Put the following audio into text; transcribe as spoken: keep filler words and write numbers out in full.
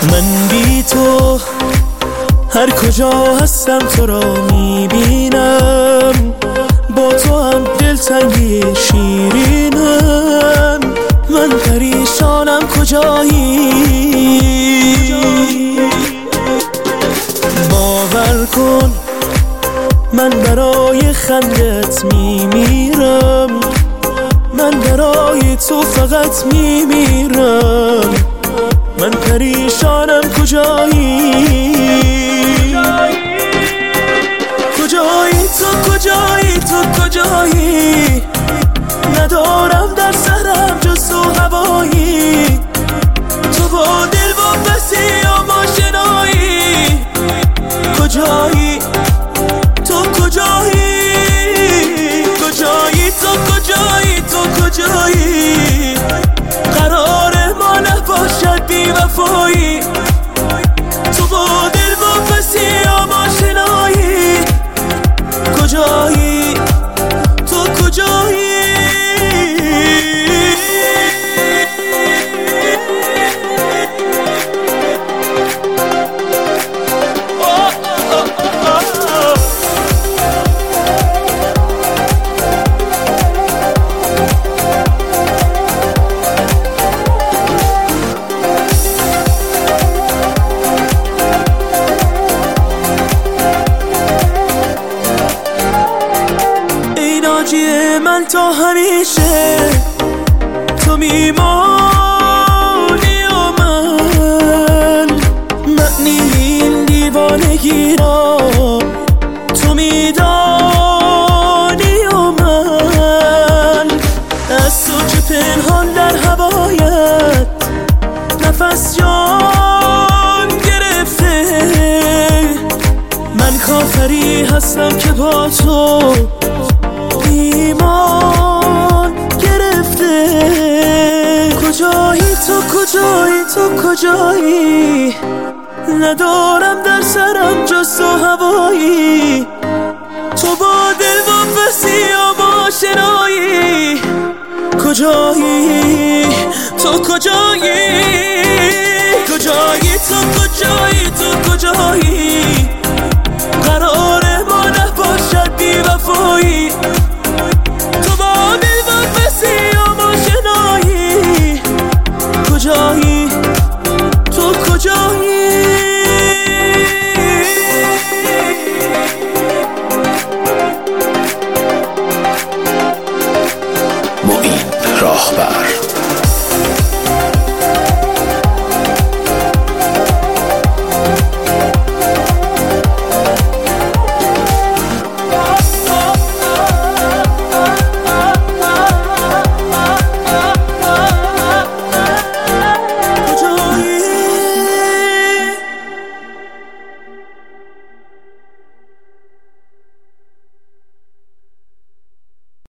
من بی تو هر کجا هستم تو را میبینم، با تو هم دلتنگی شیرینم. من پریشانم کجایی، باور کن من برای خندت میمیرم، من برای تو فقط میمیرم. من پریشانم کجایی، کجایی تو، کجایی تو، کجایی؟ ندارم در سرم جز تو هوایی، تو با دل واپسی یا آشنایی. کجایی تو، کجایی؟ کجایی تو، کجایی تو، کجایی؟ قرار ما نباشد بی وفایی، تو با دل واپسی یا آشنایی. کجایی تو، کجایی؟ من تا همیشه تو میمانی و من، معنی این دیوانگی را تو میدانی و من. از تو که پنهان در هوایت نفس جان گرفته، من کافری هستم که با تو ایمان گرفته. کجایی تو، کجایی تو، کجایی؟ ندارم در سرم جز تو هوایی، تو با دل واپسی یا آشنایی. کجایی تو، کجایی؟ کجایی تو، کجایی تو، کجایی؟ قرار ما نباشد بی وفایی، تو با دل واپسی یا آشنایی. کجایی